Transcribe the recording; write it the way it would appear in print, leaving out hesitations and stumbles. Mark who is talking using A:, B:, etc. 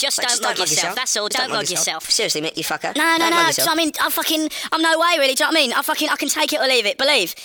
A: Just don't mug yourself. That's all. Don't mug yourself.
B: Seriously, mate, you fucker.
A: No.
B: Don't mug yourself.
A: I mean, I'm no way, really. Do you know what I mean? I can take it or leave it. Believe.